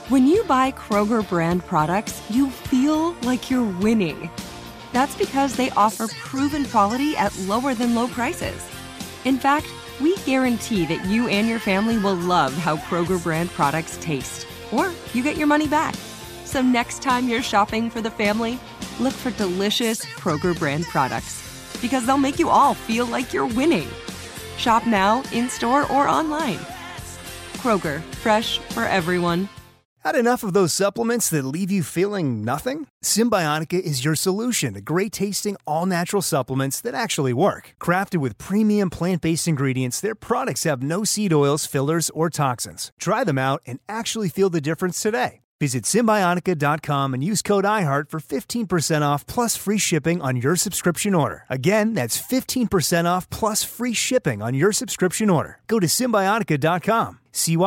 When you buy Kroger brand products, you feel like you're winning. That's because they offer proven quality at lower than low prices. In fact, we guarantee that you and your family will love how Kroger brand products taste, or you get your money back. So next time you're shopping for the family, look for delicious Kroger brand products, because they'll make you all feel like you're winning. Shop now, in-store, or online. Kroger, fresh for everyone. Had enough of those supplements that leave you feeling nothing? Symbiotica is your solution to great-tasting, all-natural supplements that actually work. Crafted with premium plant-based ingredients, their products have no seed oils, fillers, or toxins. Try them out and actually feel the difference today. Visit Symbiotica.com and use code IHEART for 15% off plus free shipping on your subscription order. Again, that's 15% off plus free shipping on your subscription order. Go to Symbiotica.com,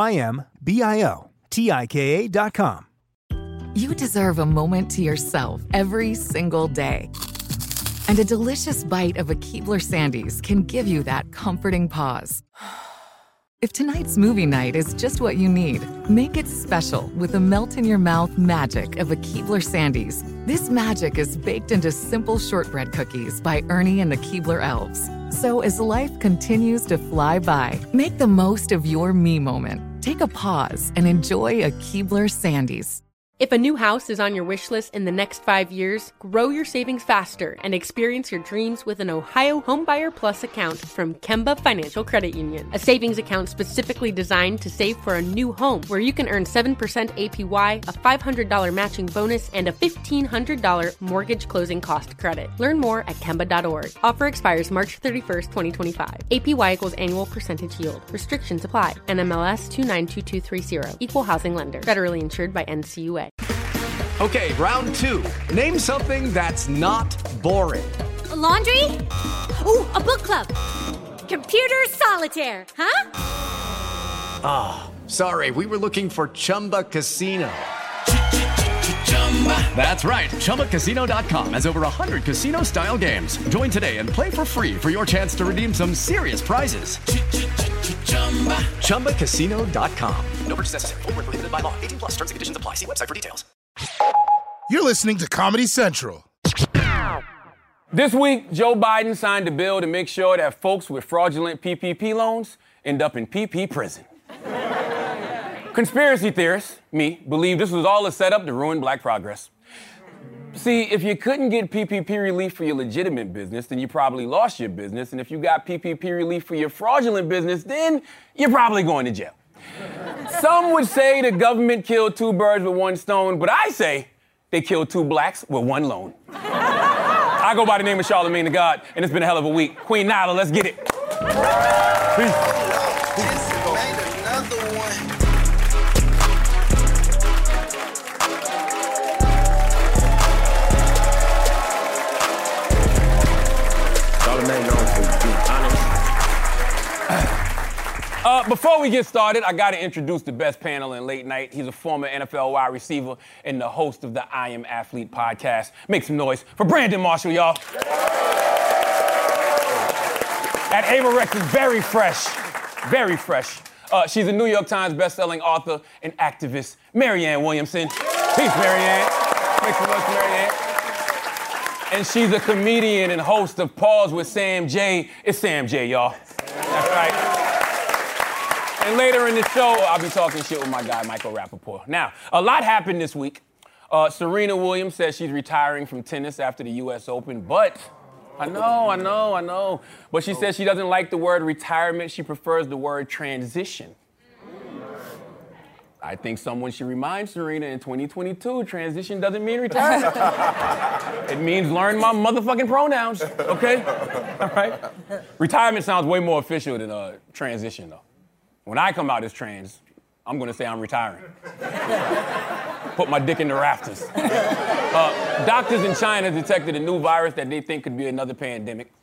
Symbiotika.com. You deserve a moment to yourself every single day. And a delicious bite of a Keebler Sandies can give you that comforting pause. If tonight's movie night is just what you need, make it special with the melt-in-your-mouth magic of a Keebler Sandies. This magic is baked into simple shortbread cookies by Ernie and the Keebler Elves. So as life continues to fly by, make the most of your me moment. Take a pause and enjoy a Keebler Sandies. If a new house is on your wish list in the next 5 years, grow your savings faster and experience your dreams with an Ohio Homebuyer Plus account from Kemba Financial Credit Union. A savings account specifically designed to save for a new home, where you can earn 7% APY, a $500 matching bonus, and a $1,500 mortgage closing cost credit. Learn more at Kemba.org. Offer expires March 31st, 2025. APY equals annual percentage yield. Restrictions apply. NMLS 292230. Equal housing lender. Federally insured by NCUA. Okay, round two. Name something that's not boring. A laundry? Ooh, a book club. Computer solitaire, huh? Ah, sorry, we were looking for Chumba Casino. That's right, ChumbaCasino.com has over 100 casino-style games. Join today and play for free for your chance to redeem some serious prizes. ChumbaCasino.com. No purchase necessary. Void where prohibited by law. 18 plus. Terms and conditions apply. See website for details. You're listening to Comedy Central. This week, Joe Biden signed a bill to make sure that folks with fraudulent PPP loans end up in PP prison. Conspiracy theorists, me, believe this was all a setup to ruin black progress. See, if you couldn't get PPP relief for your legitimate business, then you probably lost your business. And if you got PPP relief for your fraudulent business, then you're probably going to jail. Some would say the government killed two birds with one stone, but I say they killed two blacks with one loan. I go by the name of Charlamagne the God, and it's been a hell of a week. Queen Nyla, let's get it. Peace. Before we get started, I got to introduce the best panel in late night. He's a former NFL wide receiver and the host of the I Am Athlete podcast. Make some noise for Brandon Marshall, y'all. That Ava Rex is very fresh, very fresh. She's a New York Times bestselling author and activist, Marianne Williamson. Peace, Marianne. Make some noise for Marianne. And she's a comedian and host of Pause with Sam J. It's Sam J, y'all. That's right. And later in the show, I'll be talking shit with my guy, Michael Rappaport. Now, a lot happened this week. Serena Williams says she's retiring from tennis after the U.S. Open, but I know. But she says she doesn't like the word retirement. She prefers the word transition. I think someone should remind Serena in 2022, transition doesn't mean retirement. It means learn my motherfucking pronouns, okay? All right? Retirement sounds way more official than transition, though. When I come out as trans, I'm gonna say I'm retiring. Put my dick in the rafters. Doctors in China detected a new virus that they think could be another pandemic.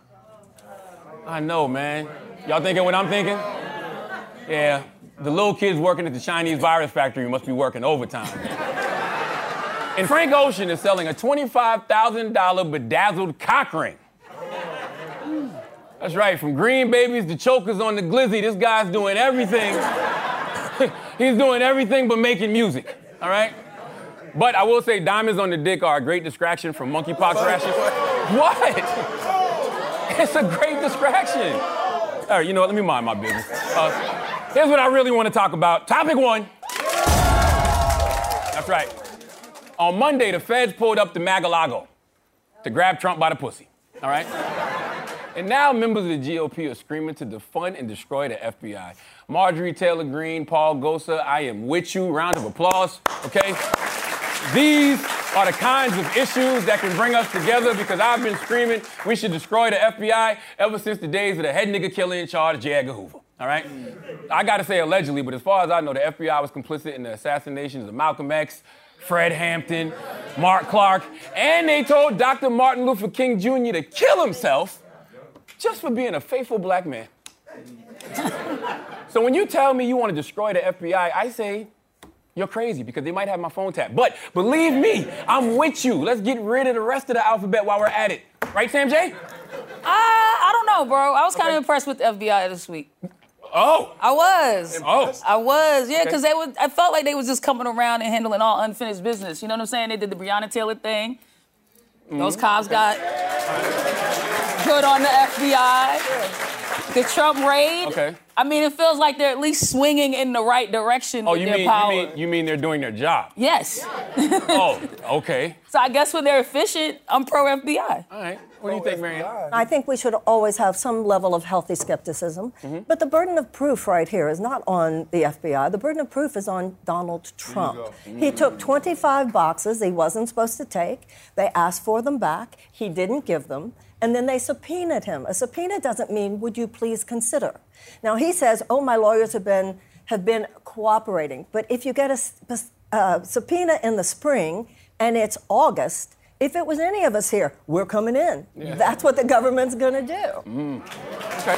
I know, man. Y'all thinking what I'm thinking? Yeah, the little kids working at the Chinese virus factory must be working overtime. And Frank Ocean is selling a $25,000 bedazzled cock ring. That's right, from green babies to chokers on the glizzy, this guy's doing everything. He's doing everything but making music, all right? But I will say diamonds on the dick are a great distraction from monkeypox rashes. What? It's a great distraction. All right, you know what? Let me mind my business. Here's what I really want to talk about. Topic 1. That's right. On Monday, the feds pulled up to Mar-a-Lago to grab Trump by the pussy, all right? And now members of the GOP are screaming to defund and destroy the FBI. Marjorie Taylor Greene, Paul Gosar, I am with you. Round of applause, okay? These are the kinds of issues that can bring us together because I've been screaming we should destroy the FBI ever since the days of the head nigga killer in charge, J. Edgar Hoover, all right? I gotta say allegedly, but as far as I know, the FBI was complicit in the assassinations of Malcolm X, Fred Hampton, Mark Clark, and they told Dr. Martin Luther King Jr. to kill himself just for being a faithful black man. So when you tell me you want to destroy the FBI, I say, you're crazy because they might have my phone tapped. But believe me, I'm with you. Let's get rid of the rest of the alphabet while we're at it. Right, Sam J? I don't know, bro. I was kind of impressed with the FBI this week. Oh. I was. Oh. I was, yeah, because I felt like they was just coming around and handling all unfinished business. You know what I'm saying? They did the Breonna Taylor thing. Mm-hmm. Those cops got good on the FBI. The Trump raid. Okay. I mean, it feels like they're at least swinging in the right direction with their power. You mean they're doing their job? Yes. Oh, okay. So I guess when they're efficient, I'm pro-FBI. All right. What do you think, Marianne? I think we should always have some level of healthy skepticism. Mm-hmm. But the burden of proof right here is not on the FBI. The burden of proof is on Donald Trump. He took 25 boxes he wasn't supposed to take. They asked for them back. He didn't give them. And then they subpoenaed him. A subpoena doesn't mean, would you please consider? Now, he says, oh, my lawyers have been cooperating. But if you get a subpoena in the spring and it's August, if it was any of us here, we're coming in. Yeah. That's what the government's going to do. Mm. Okay.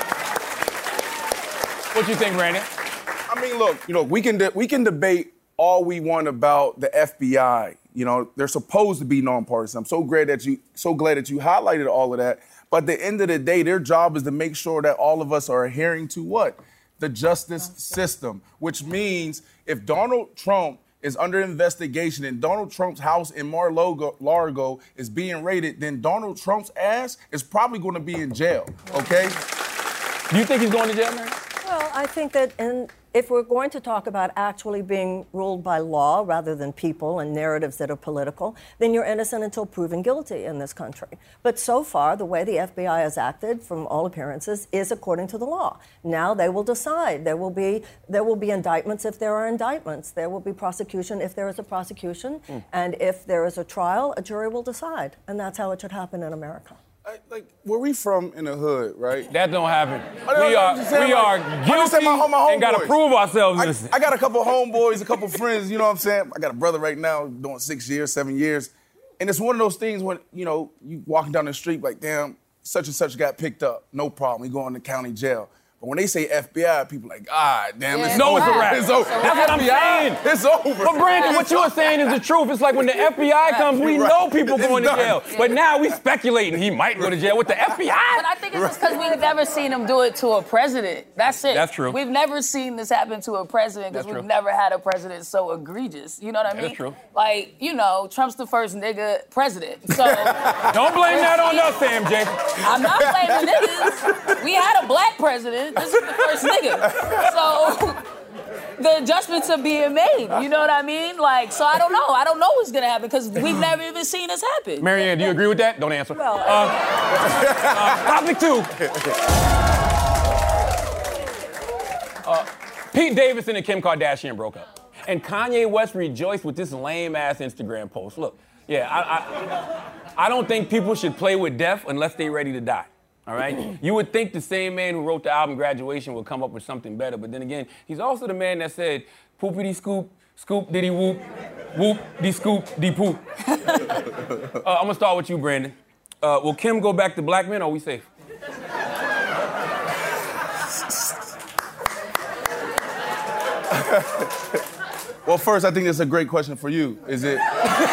What you think, Brandon? I mean, look, we can debate all we want about the FBI. They're supposed to be nonpartisan. I'm so glad that you highlighted all of that. But at the end of the day, their job is to make sure that all of us are adhering to what? The justice system, which means if Donald Trump is under investigation and Donald Trump's house in Mar-a-Lago is being raided, then Donald Trump's ass is probably going to be in jail, okay? Do you think he's going to jail, man? Well, I think that if we're going to talk about actually being ruled by law rather than people and narratives that are political, then you're innocent until proven guilty in this country. But so far, the way the FBI has acted, from all appearances, is according to the law. Now they will decide. There will be indictments if there are indictments. There will be prosecution if there is a prosecution. And if there is a trial, a jury will decide. And that's how it should happen in America. Where we from in the hood, right? That don't happen. We are guilty and got to prove ourselves innocent. I got a couple homeboys, a couple friends, you know what I'm saying? I got a brother right now doing 6 years, 7 years. And it's one of those things when, you walking down the street like, damn, such and such got picked up. No problem. We go in the county jail. But when they say FBI, people are like, damn, it's over. It's a wrap. It's over. That's what I'm saying. It's over. But Brandon, what you are saying is the truth. It's like when the FBI comes, we know people going to jail. But now we speculating he might go to jail with the FBI. But I think it's just because we've never seen him do it to a president. That's it. That's true. We've never seen this happen to a president because we've never had a president so egregious. You know what I mean? That's true. Like, Trump's the first nigga president. So don't blame that on us, Sam J. I'm not blaming niggas. We had a black president. This is the first nigga. So the adjustments are being made. You know what I mean? So I don't know. I don't know what's going to happen because we've never even seen this happen. Marianne, do you agree with that? Don't answer. Well, topic 2. Pete Davidson and Kim Kardashian broke up. And Kanye West rejoiced with this lame-ass Instagram post. Look, I don't think people should play with death unless they're ready to die. All right? You would think the same man who wrote the album Graduation would come up with something better, but then again, he's also the man that said, poopity scoop, scoop diddy whoop, whoop dee scoop dee poop. I'm gonna start with you, Brandon. Will Kim go back to black men or are we safe? Well, first, I think that's a great question for you. Is it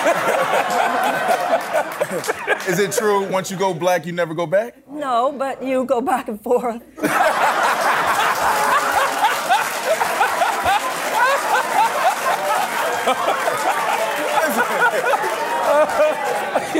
true once you go black, you never go back? No, but you go back and forth.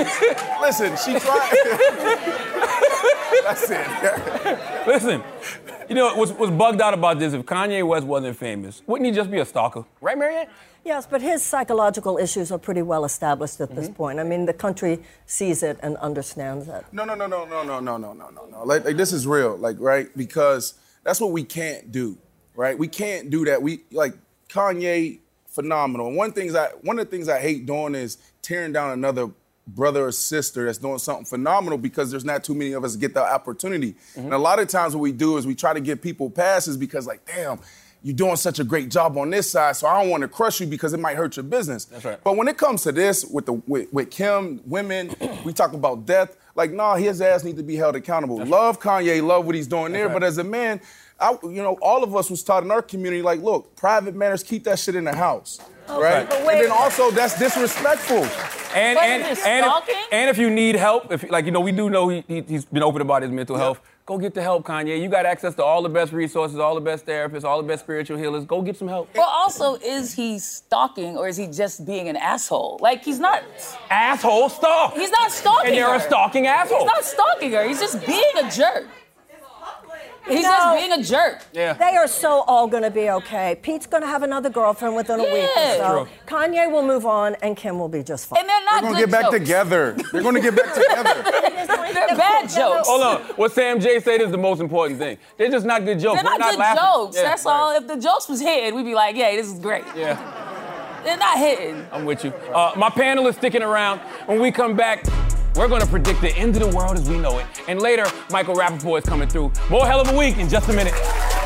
Listen, she tried. That's it. Listen, you know what's bugged out about this? If Kanye West wasn't famous, wouldn't he just be a stalker? Right, Marianne? Yes, but his psychological issues are pretty well established at this point. I mean, the country sees it and understands it. No. Like this is real, like, right? Because that's what we can't do, right? We can't do that. We, like, Kanye, phenomenal. One of the things I hate doing is tearing down another brother or sister that's doing something phenomenal because there's not too many of us get that opportunity. And a lot of times what we do is we try to give people passes because, like, damn, you're doing such a great job on this side, so I don't want to crush you because it might hurt your business. That's right. But when it comes to this, with Kim, women, we talk about death. Like, nah, his ass needs to be held accountable. That's love Kanye, love what he's doing there. right. But as a man, all of us was taught in our community, like, look, private matters, keep that shit in the house. Right? But wait, and then also, that's disrespectful. And if you need help, we do know he's been open about his mental health. Go get the help, Kanye. You got access to all the best resources, all the best therapists, all the best spiritual healers. Go get some help. Well, also, is he stalking or is he just being an asshole? Like, he's not... Asshole stalk. He's not stalking And they're her. a stalking asshole. He's not stalking her. He's just being a jerk. He's just being a jerk. Yeah. They are so all going to be okay. Pete's going to have another girlfriend within a week or so. True. Kanye will move on, and Kim will be just fine. And they're not They're good going to get back jokes. together. They're going to get back together. They're bad jokes. Hold on. What Sam J said is the most important thing. They're just not good jokes. They're We're not good laughing. jokes. Yeah, That's right. all. If the jokes was hitting, we'd be like, yeah, this is great. Yeah. They're not hitting. I'm with you. My panel is sticking around. When we come back, we're going to predict the end of the world as we know it. And later, Michael Rappaport is coming through. More Hell of a Week in just a minute.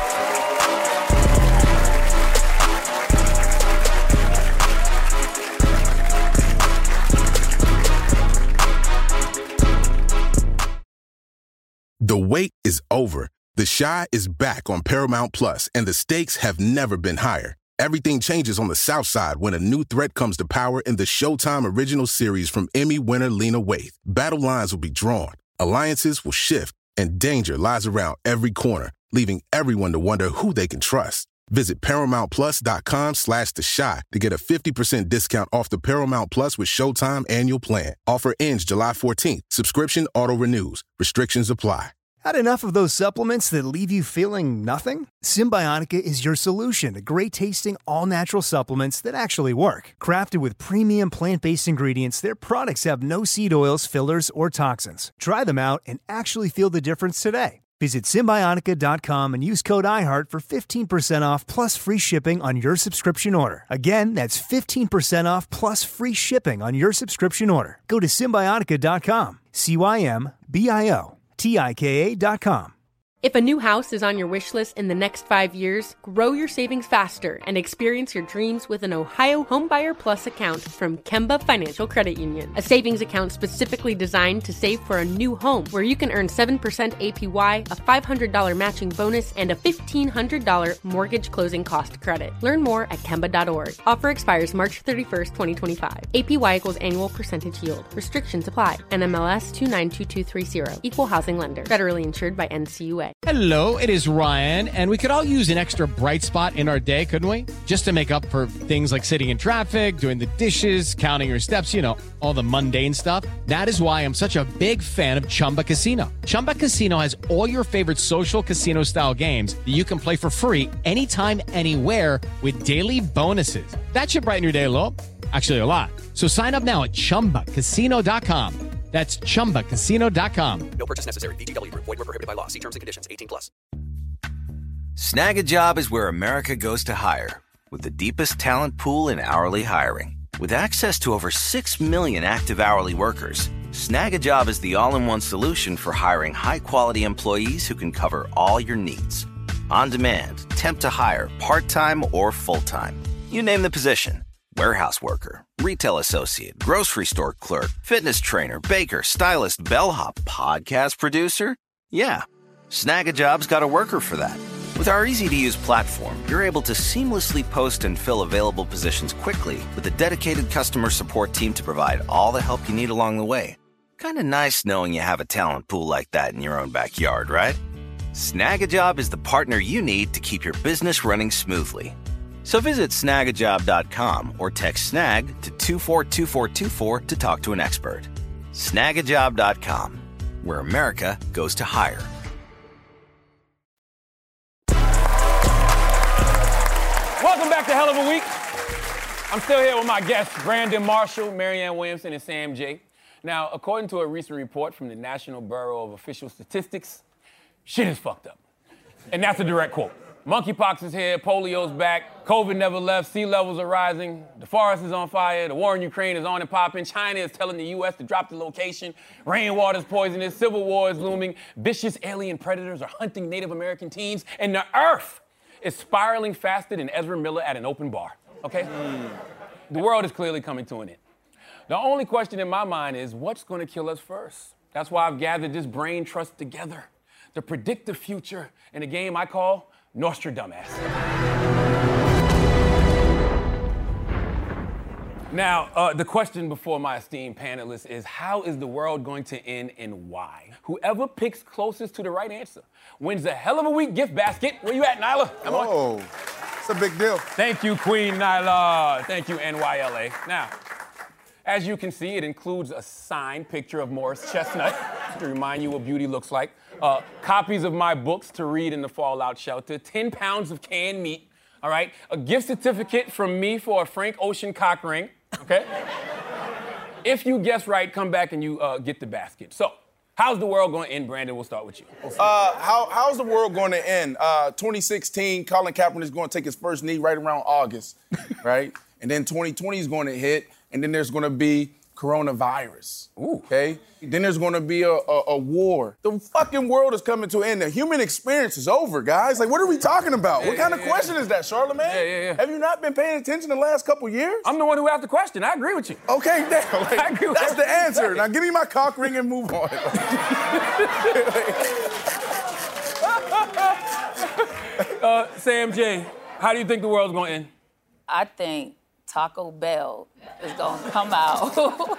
The wait is over. The Chi is back on Paramount Plus, and the stakes have never been higher. Everything changes on the South Side when a new threat comes to power in the Showtime original series from Emmy winner Lena Waithe. Battle lines will be drawn, alliances will shift, and danger lies around every corner, leaving everyone to wonder who they can trust. Visit ParamountPlus.com/The Chi to get a 50% discount off the Paramount Plus with Showtime annual plan. Offer ends July 14th. Subscription auto-renews. Restrictions apply. Had enough of those supplements that leave you feeling nothing? Symbiotica is your solution to great-tasting, all-natural supplements that actually work. Crafted with premium plant-based ingredients, their products have no seed oils, fillers, or toxins. Try them out and actually feel the difference today. Visit Symbiotica.com and use code IHEART for 15% off plus free shipping on your subscription order. Again, that's 15% off plus free shipping on your subscription order. Go to Symbiotica.com, CYMBIOTIKA.com. If a new house is on your wish list in the next 5 years, grow your savings faster and experience your dreams with an Ohio Homebuyer Plus account from Kemba Financial Credit Union. A savings account specifically designed to save for a new home where you can earn 7% APY, a $500 matching bonus, and a $1,500 mortgage closing cost credit. Learn more at Kemba.org. Offer expires March 31st, 2025. APY equals annual percentage yield. Restrictions apply. NMLS 292230. Equal housing lender. Federally insured by NCUA. Hello, it is Ryan, and we could all use an extra bright spot in our day, couldn't we? Just to make up for things like sitting in traffic, doing the dishes, counting your steps, all the mundane stuff. That is why I'm such a big fan of Chumba Casino. Chumba Casino has all your favorite social casino-style games that you can play for free anytime, anywhere with daily bonuses. That should brighten your day a little. Actually, a lot. So sign up now at ChumbaCasino.com. That's ChumbaCasino.com. No purchase necessary. VGW Group. Void where prohibited by law. See terms and conditions. 18+. Snag a Job is where America goes to hire, with the deepest talent pool in hourly hiring. With access to over 6 million active hourly workers, Snag a Job is the all-in-one solution for hiring high-quality employees who can cover all your needs. On demand, temp to hire, part-time or full-time. You name the position. Warehouse worker, retail associate, grocery store clerk, fitness trainer, baker, stylist, bellhop, podcast producer. Yeah, Snag a Job's got a worker for that. With our easy-to-use platform, you're able to seamlessly post and fill available positions quickly with a dedicated customer support team to provide all the help you need along the way. Kind of nice knowing you have a talent pool like that in your own backyard, right? Snag a Job is the partner you need to keep your business running smoothly. So visit snagajob.com or text snag to 242424 to talk to an expert. Snagajob.com, where America goes to hire. Welcome back to Hell of a Week. I'm still here with my guests, Brandon Marshall, Marianne Williamson, and Sam J. Now, according to a recent report from the National Bureau of Official Statistics, shit is fucked up. And that's a direct quote. Monkeypox is here, polio's back, COVID never left, sea levels are rising, the forest is on fire, the war in Ukraine is on and popping, China is telling the U.S. to drop the location, rainwater's poisonous, civil war is looming, vicious alien predators are hunting Native American teens, and the earth is spiraling faster than Ezra Miller at an open bar, okay? The world is clearly coming to an end. The only question in my mind is, what's gonna kill us first? That's why I've gathered this brain trust together to predict the future in a game I call Nostradamus. Now, the question before my esteemed panelists is, how is the world going to end and why? Whoever picks closest to the right answer wins the Hell of a Week gift basket. Where you at, Nyla? Come on. It's a big deal. Thank you, Queen Nyla. Thank you, NYLA. Now, as you can see, it includes a signed picture of Morris Chestnut to remind you what beauty looks like, copies of my books to read in the fallout shelter, 10 pounds of canned meat, all right, a gift certificate from me for a Frank Ocean cock ring, okay? If you guess right, come back and you get the basket. So, how's the world going to end, Brandon? We'll start with you. How's the world going to end? 2016, Colin Kaepernick is going to take his first knee right around August, right? And then 2020 is going to hit, and then there's going to be coronavirus. Ooh. Okay? Then there's going to be a war. The fucking world is coming to an end. The human experience is over, guys. Like, what are we talking about? What kind of question is that, Charlamagne? Yeah. Have you not been paying attention the last couple years? I'm the one who asked the question. I agree with you. Okay, damn. Like, I agree with that's the everything answer. you Now give me my cock ring and move on. Sam J, how do you think the world's going to end? I think Taco Bell is going to come out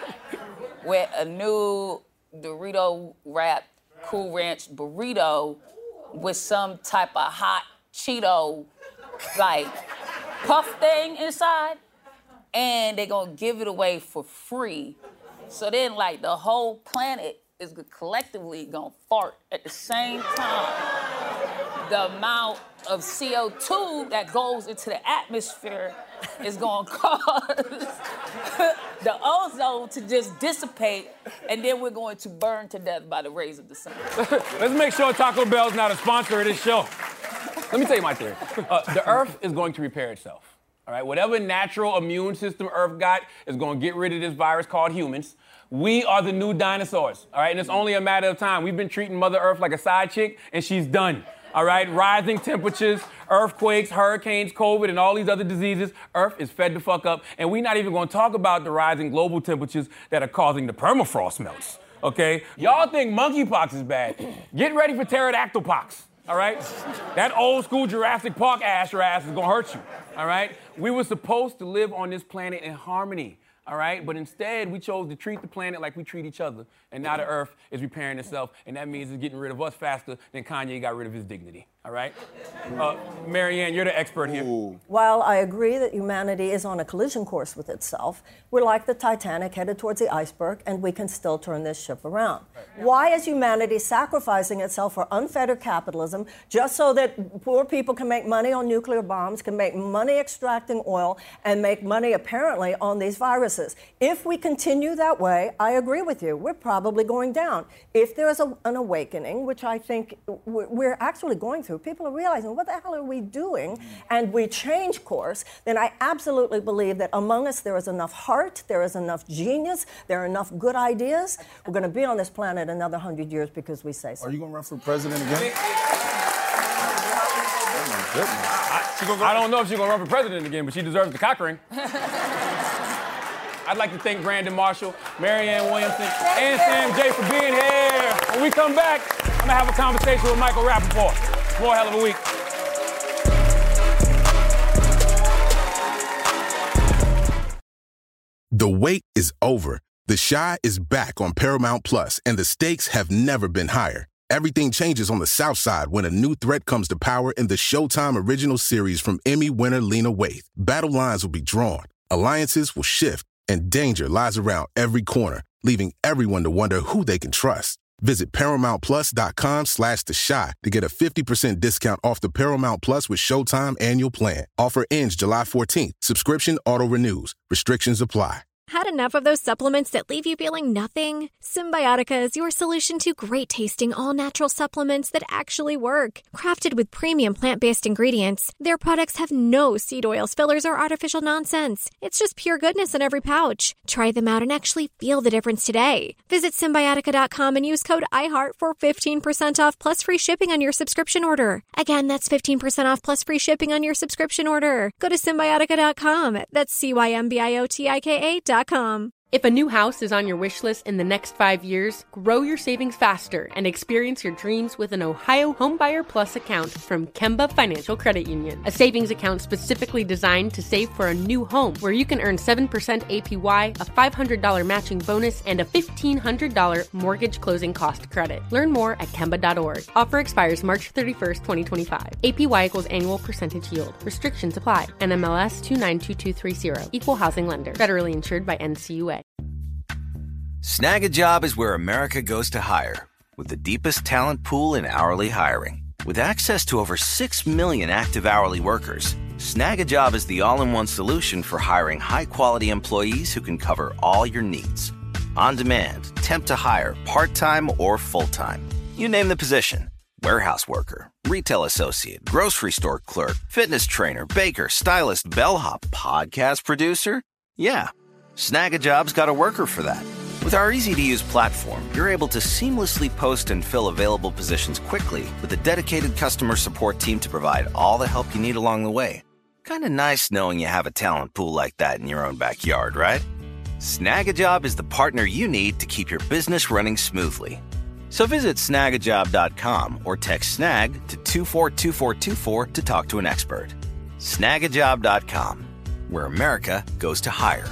with a new Dorito wrapped Cool Ranch burrito with some type of hot Cheeto, like, puff thing inside. And they're going to give it away for free. So then, like, the whole planet is collectively going to fart at the same time. The amount of CO2 that goes into the atmosphere is going to cause the ozone to just dissipate, and then we're going to burn to death by the rays of the sun. Let's make sure Taco Bell's not a sponsor of this show. Let me tell you my theory. The Earth is going to repair itself. All right, whatever natural immune system Earth got is going to get rid of this virus called humans. We are the new dinosaurs, all right? And it's only a matter of time. We've been treating Mother Earth like a side chick, and she's done. All right, rising temperatures, earthquakes, hurricanes, COVID, and all these other diseases. Earth is fed the fuck up, and we're not even gonna talk about the rising global temperatures that are causing the permafrost melts, okay? Y'all think monkeypox is bad. Get ready for pterodactyl pox, all right? That old school Jurassic Park ass your ass is gonna hurt you, all right? We were supposed to live on this planet in harmony. All right, but instead we chose to treat the planet like we treat each other, and now the Earth is repairing itself, and that means it's getting rid of us faster than Kanye got rid of his dignity. All right, Marianne, you're the expert here. While I agree that humanity is on a collision course with itself, we're like the Titanic headed towards the iceberg, and we can still turn this ship around. Why is humanity sacrificing itself for unfettered capitalism just so that poor people can make money on nuclear bombs, can make money extracting oil, and make money apparently on these viruses? If we continue that way, I agree with you, we're probably going down. If there is an awakening, which I think we're actually going through, people are realizing, what the hell are we doing? And we change course, then I absolutely believe that among us there is enough heart, there is enough genius, there are enough good ideas. We're going to be on this planet another 100 years because we say so. Are you going to run for president again? I don't know if she's going to run for president again, but she deserves the cock ring. I'd like to thank Brandon Marshall, Marianne Williamson, and Sam J for being here. When we come back, I'm going to have a conversation with Michael Rappaport. More Hell of a Week. The wait is over. The Chi is back on Paramount Plus, and the stakes have never been higher. Everything changes on the South Side when a new threat comes to power in the Showtime original series from Emmy winner Lena Waithe. Battle lines will be drawn, alliances will shift, and danger lies around every corner. leaving everyone to wonder who they can trust. Visit ParamountPlus.com/The Chi to get a 50% discount off the Paramount Plus with Showtime annual plan. Offer ends July 14th. Subscription auto-renews. Restrictions apply. Had enough of those supplements that leave you feeling nothing? Symbiotica is your solution to great-tasting, all-natural supplements that actually work. Crafted with premium plant-based ingredients, their products have no seed oils, fillers, or artificial nonsense. It's just pure goodness in every pouch. Try them out and actually feel the difference today. Visit Symbiotica.com and use code IHEART for 15% off plus free shipping on your subscription order. Again, that's 15% off plus free shipping on your subscription order. Go to Symbiotica.com. That's CYMBIOTIKA.com. If a new house is on your wish list in the next 5 years, grow your savings faster and experience your dreams with an Ohio Homebuyer Plus account from Kemba Financial Credit Union. A savings account specifically designed to save for a new home where you can earn 7% APY, a $500 matching bonus, and a $1,500 mortgage closing cost credit. Learn more at Kemba.org. Offer expires March 31st, 2025. APY equals annual percentage yield. Restrictions apply. NMLS 292230. Equal housing lender. Federally insured by NCUA. Snag a Job is where America goes to hire, with the deepest talent pool in hourly hiring. With access to over 6 million active hourly workers, Snag a Job is the all-in-one solution for hiring high-quality employees who can cover all your needs. On demand, temp to hire, part-time or full-time. You name the position. Warehouse worker, retail associate, grocery store clerk, fitness trainer, baker, stylist, bellhop, podcast producer. Yeah, Snag a Job's got a worker for that. With our easy-to-use platform, you're able to seamlessly post and fill available positions quickly with a dedicated customer support team to provide all the help you need along the way. Kinda nice knowing you have a talent pool like that in your own backyard, right? Snag a Job is the partner you need to keep your business running smoothly. So visit snagajob.com or text SNAG to 242424 to talk to an expert. Snagajob.com, where America goes to hire.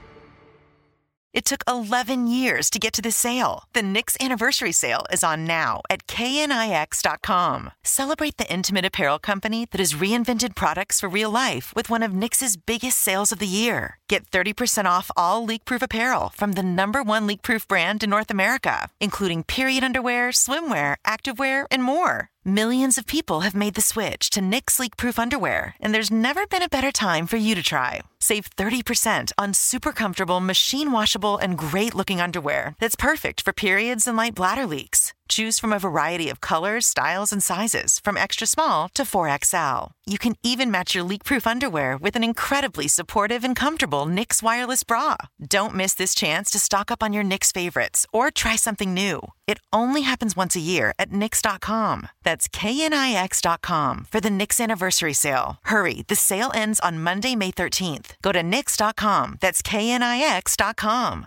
It took 11 years to get to this sale. The Knix Anniversary Sale is on now at KNIX.com. Celebrate the intimate apparel company that has reinvented products for real life with one of Knix's biggest sales of the year. Get 30% off all leak-proof apparel from the #1 leak-proof brand in North America, including period underwear, swimwear, activewear, and more. Millions of people have made the switch to Knix leak-proof underwear, and there's never been a better time for you to try. Save 30% on super comfortable, machine-washable, and great-looking underwear that's perfect for periods and light bladder leaks. Choose from a variety of colors, styles, and sizes, from extra small to 4XL. You can even match your leak-proof underwear with an incredibly supportive and comfortable Knix wireless bra. Don't miss this chance to stock up on your Knix favorites or try something new. It only happens once a year at Knix.com. That's KNIX.com for the Knix Anniversary Sale. Hurry, the sale ends on Monday, May 13th. Go to Knix.com. That's KNIX.com.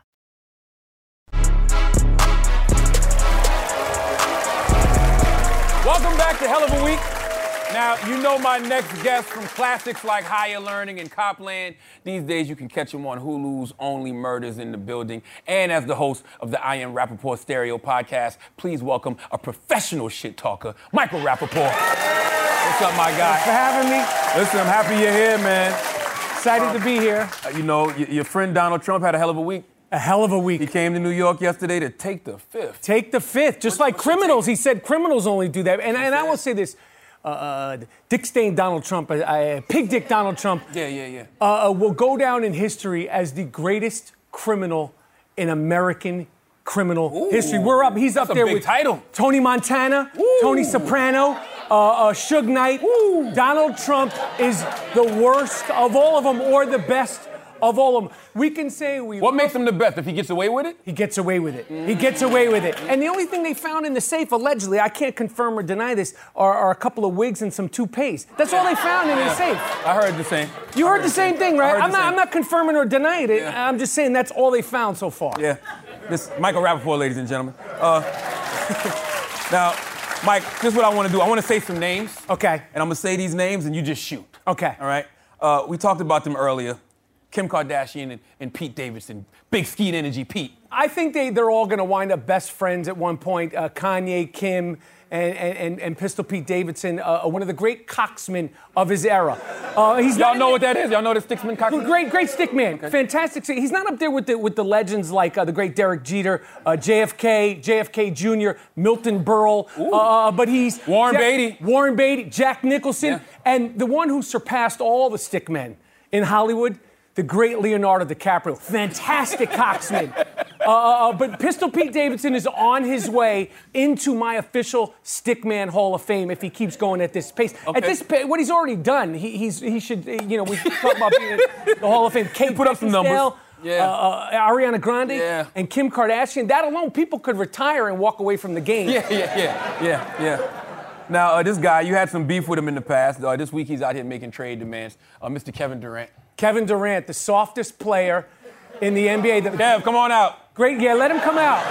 Welcome back to Hell of a Week. Now, you know my next guest from classics like Higher Learning and Copland. These days, you can catch him on Hulu's Only Murders in the Building. And as the host of the I Am Rappaport Stereo podcast, please welcome a professional shit talker, Michael Rappaport. What's up, my guy? Thanks for having me. Listen, I'm happy you're here, man. Excited to be here. You know, your friend Donald Trump had a hell of a week. A hell of a week. He came to New York yesterday to take the fifth. Take the fifth, just like criminals. He said criminals only do that. And I will say this, Dick Stain Donald Trump, Pig Dick Donald Trump, will go down in history as the greatest criminal in American criminal history. He's up there with title. Tony Montana, Tony Soprano, Suge Knight. Donald Trump is the worst of all of them, or the best of all of them. We can say What makes him the best? If he gets away with it? He gets away with it. He gets away with it. And the only thing they found in the safe, allegedly, I can't confirm or deny this, are a couple of wigs and some toupees. That's all they found in the safe. I heard the same. You heard the same thing, right? I'm not confirming or denying it. Yeah. I'm just saying that's all they found so far. Yeah. This Michael Rappaport, ladies and gentlemen. Now, Mike, this is what I want to do. I want to say some names. Okay. And I'm going to say these names and you just shoot. Okay. All right? We talked about them earlier. Kim Kardashian and Pete Davidson. Big Skeet Energy Pete. I think they're all going to wind up best friends at one point. Kanye, Kim, and Pistol Pete Davidson, one of the great cocksmen of his era. Y'all know what that is? Y'all know the stickman cocksman? Great stickman. Okay. Fantastic. He's not up there with the legends like the great Derek Jeter, JFK Jr., Milton Berle, but he's... Warren Beatty, Jack Nicholson, and the one who surpassed all the stickmen in Hollywood, the great Leonardo DiCaprio. Fantastic cocksman. But Pistol Pete Davidson is on his way into my official Stickman Hall of Fame if he keeps going at this pace. Okay. At this pace, what he's already done, he should, we talk about being in the Hall of Fame. Kate put up some numbers. Ariana Grande and Kim Kardashian. That alone, people could retire and walk away from the game. Yeah. Now, this guy, you had some beef with him in the past. This week, he's out here making trade demands. Mr. Kevin Durant. Kevin Durant, the softest player in the NBA. Kev, come on out. Great, let him come out.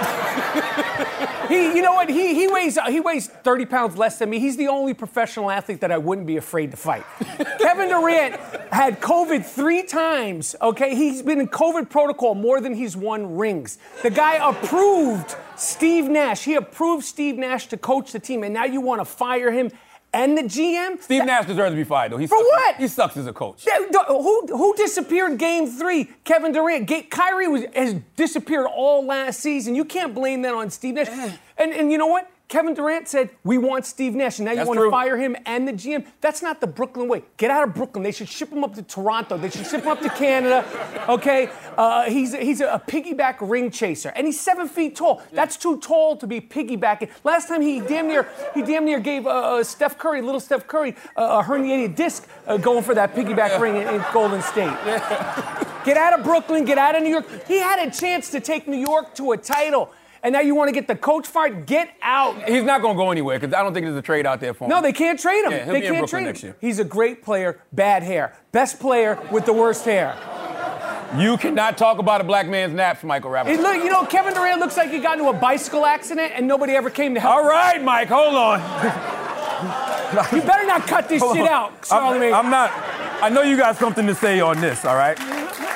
You know what? He weighs 30 pounds less than me. He's the only professional athlete that I wouldn't be afraid to fight. Kevin Durant had COVID 3 times, okay? He's been in COVID protocol more than he's won rings. The guy approved Steve Nash. He approved Steve Nash to coach the team, and now you want to fire him and the GM? Steve Nash deserves to be fired, though. What? He sucks as a coach. Who disappeared Game 3? Kevin Durant. Kyrie has disappeared all last season. You can't blame that on Steve Nash. And you know what? Kevin Durant said, we want Steve Nash, and now you want to fire him and the GM. That's not the Brooklyn way. Get out of Brooklyn. They should ship him up to Toronto. They should ship him up to Canada, okay? He's a piggyback ring chaser, and he's 7 feet tall. Yeah. That's too tall to be piggybacking. Last time he damn near gave little Steph Curry, a herniated disc going for that piggyback ring in Golden State. Yeah. Get out of Brooklyn. Get out of New York. He had a chance to take New York to a title. And now you want to get the coach fired? Get out. He's not going to go anywhere because I don't think there's a trade out there for him. No, they can't trade him. Yeah, they can't trade him next year. He's a great player, bad hair. Best player with the worst hair. You cannot talk about a black man's naps, Michael Rapaport. Kevin Durant looks like he got into a bicycle accident and nobody ever came to help. All right, Mike, hold on. You better not cut this shit out, Charlamagne. I'm not. I know you got something to say on this, all right?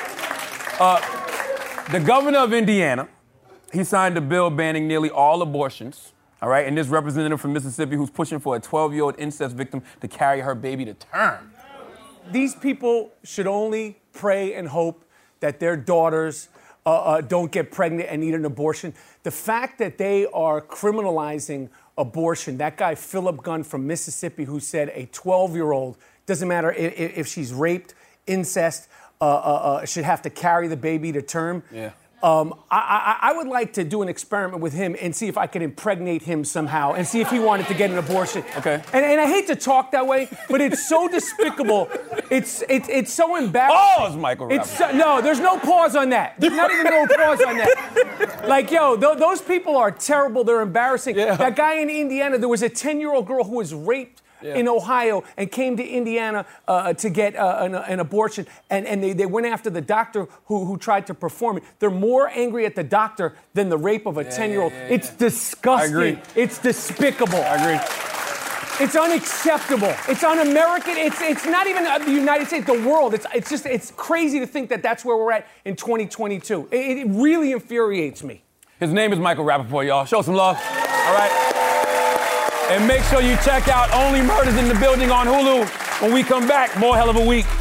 The governor of Indiana, he signed a bill banning nearly all abortions, all right? And this representative from Mississippi who's pushing for a 12-year-old incest victim to carry her baby to term. These people should only pray and hope that their daughters don't get pregnant and need an abortion. The fact that they are criminalizing abortion, that guy Philip Gunn from Mississippi who said a 12-year-old, doesn't matter if she's raped, incest, should have to carry the baby to term. Yeah. I would like to do an experiment with him and see if I could impregnate him somehow and see if he wanted to get an abortion. Okay. And I hate to talk that way, but it's so despicable. It's so embarrassing. Pause, Michael Rapaport. No, there's no pause on that. There's not even no pause on that. Like, those people are terrible. They're embarrassing. Yeah. That guy in Indiana, there was a 10-year-old girl who was raped in Ohio and came to Indiana to get an abortion. And they went after the doctor who tried to perform it. They're more angry at the doctor than the rape of a 10-year-old. Yeah. It's disgusting. I agree. It's despicable. I agree. It's unacceptable. It's un-American. It's not even the United States, the world. It's crazy to think that that's where we're at in 2022. It really infuriates me. His name is Michael Rapaport, y'all. Show some love. All right? And make sure you check out Only Murders in the Building on Hulu. When we come back, more hell of a week.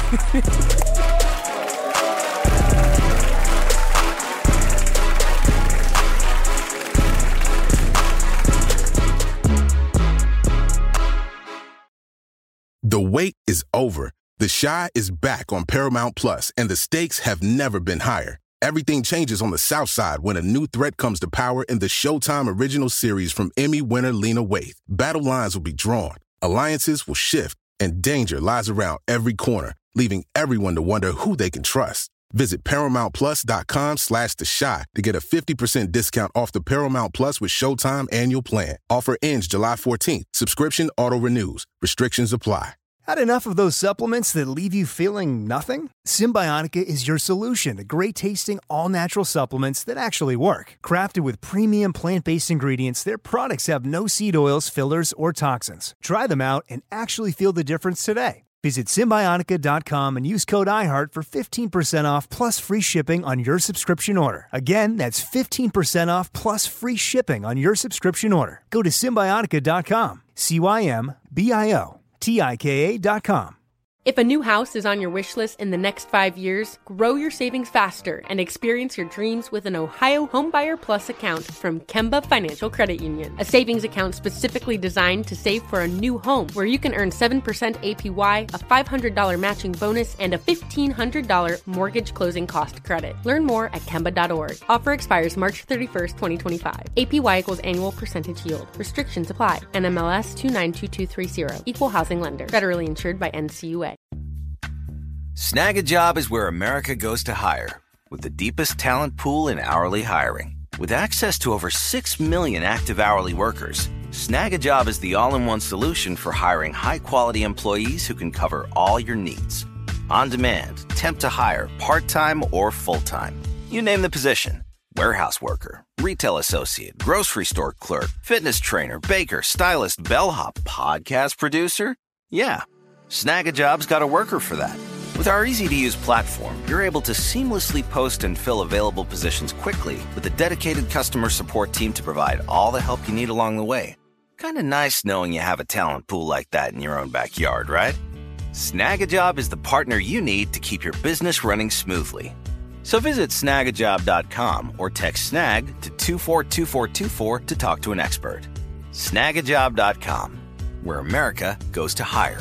The wait is over. The Chi is back on Paramount Plus, and the stakes have never been higher. Everything changes on the South Side when a new threat comes to power in the Showtime original series from Emmy winner Lena Waithe. Battle lines will be drawn, alliances will shift, and danger lies around every corner, leaving everyone to wonder who they can trust. Visit ParamountPlus.com/The Chi to get a 50% discount off the Paramount Plus with Showtime annual plan. Offer ends July 14th. Subscription auto-renews. Restrictions apply. Had enough of those supplements that leave you feeling nothing? Symbiotica is your solution to great-tasting, all-natural supplements that actually work. Crafted with premium plant-based ingredients, their products have no seed oils, fillers, or toxins. Try them out and actually feel the difference today. Visit Symbiotica.com and use code IHEART for 15% off plus free shipping on your subscription order. Again, that's 15% off plus free shipping on your subscription order. Go to Symbiotica.com, Symbiotika.com. If a new house is on your wish list in the next 5 years, grow your savings faster and experience your dreams with an Ohio Homebuyer Plus account from Kemba Financial Credit Union. A savings account specifically designed to save for a new home where you can earn 7% APY, a $500 matching bonus, and a $1,500 mortgage closing cost credit. Learn more at Kemba.org. Offer expires March 31st, 2025. APY equals annual percentage yield. Restrictions apply. NMLS 292230. Equal housing lender. Federally insured by NCUA. Snag a Job is where America goes to hire, with the deepest talent pool in hourly hiring. With access to over 6 million active hourly workers, Snag a Job is the all-in-one solution for hiring high-quality employees who can cover all your needs. On demand, temp to hire, part-time or full-time. You name the position: warehouse worker, retail associate, grocery store clerk, fitness trainer, baker, stylist, bellhop, podcast producer. Yeah, Snag a Job's got a worker for that. With our easy-to-use platform, you're able to seamlessly post and fill available positions quickly with a dedicated customer support team to provide all the help you need along the way. Kind of nice knowing you have a talent pool like that in your own backyard, right? Snag a Job is the partner you need to keep your business running smoothly. So visit snagajob.com or text SNAG to 242424 to talk to an expert. Snagajob.com, where America goes to hire.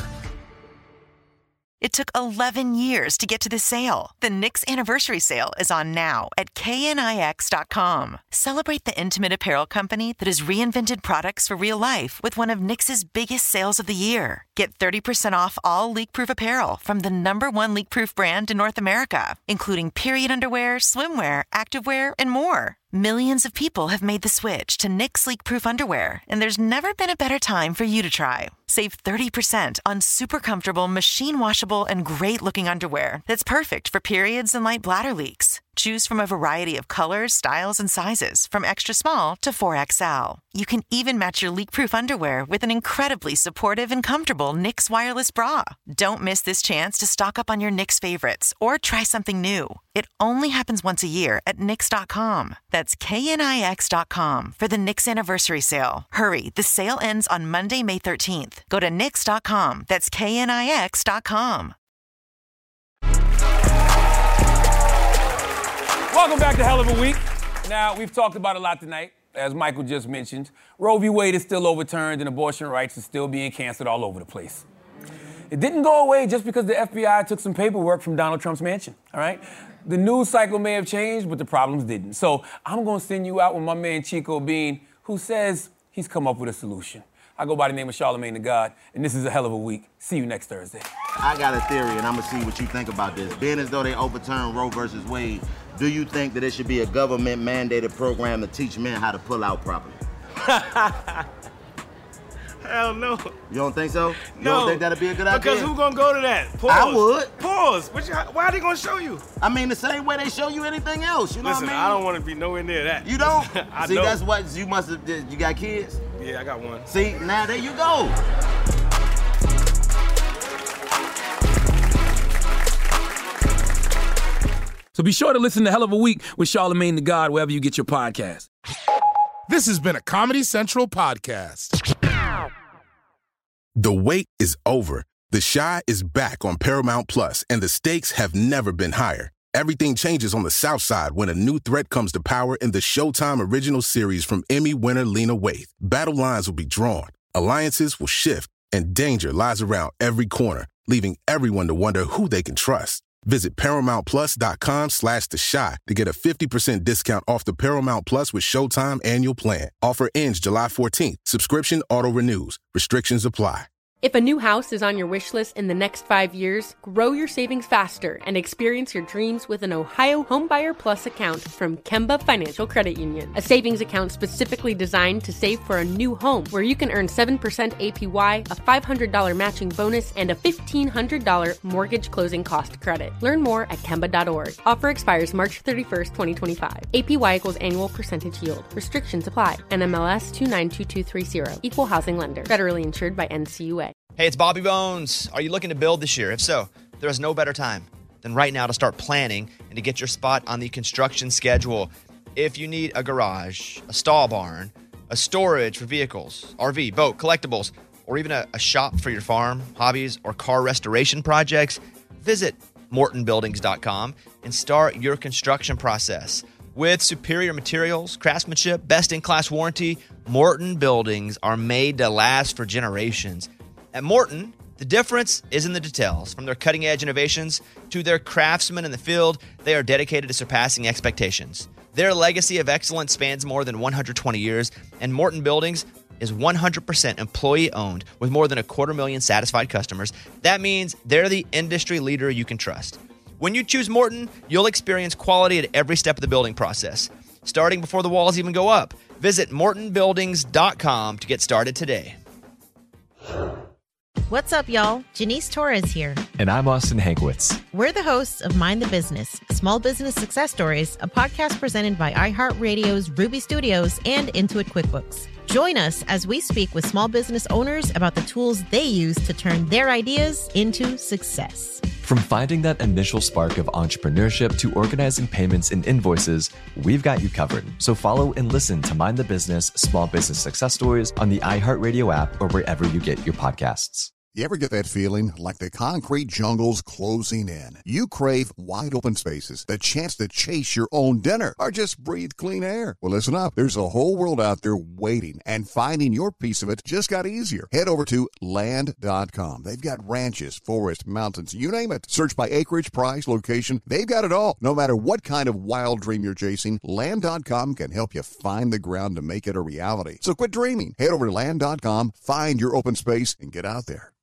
It took 11 years to get to this sale. The Knix Anniversary Sale is on now at KNIX.com. Celebrate the intimate apparel company that has reinvented products for real life with one of Knix's biggest sales of the year. Get 30% off all leak-proof apparel from the #1 leak-proof brand in North America, including period underwear, swimwear, activewear, and more. Millions of people have made the switch to Knix leak-proof underwear, and there's never been a better time for you to try. Save 30% on super comfortable, machine-washable, and great-looking underwear that's perfect for periods and light bladder leaks. Choose from a variety of colors, styles, and sizes, from extra small to 4XL. You can even match your leak-proof underwear with an incredibly supportive and comfortable Knix wireless bra. Don't miss this chance to stock up on your Knix favorites or try something new. It only happens once a year at Knix.com. That's KNIX.com for the Knix Anniversary Sale. Hurry, the sale ends on Monday, May 13th. Go to Knix.com. That's KNIX.com. Welcome back to Hell of a Week. Now, we've talked about a lot tonight. As Michael just mentioned, Roe v. Wade is still overturned and abortion rights are still being canceled all over the place. It didn't go away just because the FBI took some paperwork from Donald Trump's mansion, all right? The news cycle may have changed, but the problems didn't. So I'm going to send you out with my man Chico Bean, who says he's come up with a solution. I go by the name of Charlamagne the God, and this is a hell of a week. See you next Thursday. I got a theory, and I'm going to see what you think about this. Being as though they overturned Roe versus Wade, do you think that there should be a government-mandated program to teach men how to pull out properly? Hell no. You don't think so? No. You don't think that'd be a good idea? Because who gonna go to that? Pause. I would. Pause. Why are they gonna show you? I mean, the same way they show you anything else. You know Listen, what I mean? I don't want to be nowhere near that. You don't? I See, don't. that's what you must have. You got kids? Yeah, I got one. See, now there you go. So be sure to listen to Hell of a Week with Charlamagne the God wherever you get your podcast. This has been a Comedy Central podcast. The wait is over. The Chi is back on Paramount Plus, and the stakes have never been higher. Everything changes on the South Side when a new threat comes to power in the Showtime original series from Emmy winner Lena Waithe. Battle lines will be drawn, alliances will shift, and danger lies around every corner, leaving everyone to wonder who they can trust. Visit ParamountPlus.com/The Chi to get a 50% discount off the Paramount Plus with Showtime annual plan. Offer ends July 14th. Subscription auto-renews. Restrictions apply. If a new house is on your wish list in the next 5 years, grow your savings faster and experience your dreams with an Ohio Homebuyer Plus account from Kemba Financial Credit Union. A savings account specifically designed to save for a new home where you can earn 7% APY, a $500 matching bonus, and a $1,500 mortgage closing cost credit. Learn more at Kemba.org. Offer expires March 31st, 2025. APY equals annual percentage yield. Restrictions apply. NMLS 292230. Equal housing lender. Federally insured by NCUA. Hey, it's Bobby Bones. Are you looking to build this year? If so, there is no better time than right now to start planning and to get your spot on the construction schedule. If you need a garage, a stall barn, a storage for vehicles, RV, boat, collectibles, or even a shop for your farm, hobbies, or car restoration projects, visit MortonBuildings.com and start your construction process. With superior materials, craftsmanship, best-in-class warranty, Morton Buildings are made to last for generations. At Morton, the difference is in the details. From their cutting-edge innovations to their craftsmen in the field, they are dedicated to surpassing expectations. Their legacy of excellence spans more than 120 years, and Morton Buildings is 100% employee-owned with more than 250,000 satisfied customers. That means they're the industry leader you can trust. When you choose Morton, you'll experience quality at every step of the building process, starting before the walls even go up. Visit MortonBuildings.com to get started today. What's up, y'all? Janice Torres here. And I'm Austin Hankwitz. We're the hosts of Mind the Business, Small Business Success Stories, a podcast presented by iHeartRadio's Ruby Studios and Intuit QuickBooks. Join us as we speak with small business owners about the tools they use to turn their ideas into success. From finding that initial spark of entrepreneurship to organizing payments and invoices, we've got you covered. So follow and listen to Mind the Business, Small Business Success Stories on the iHeartRadio app or wherever you get your podcasts. You ever get that feeling like the concrete jungle's closing in? You crave wide open spaces, the chance to chase your own dinner, or just breathe clean air. Well, listen up. There's a whole world out there waiting, and finding your piece of it just got easier. Head over to Land.com. They've got ranches, forests, mountains, you name it. Search by acreage, price, location. They've got it all. No matter what kind of wild dream you're chasing, Land.com can help you find the ground to make it a reality. So quit dreaming. Head over to Land.com, find your open space, and get out there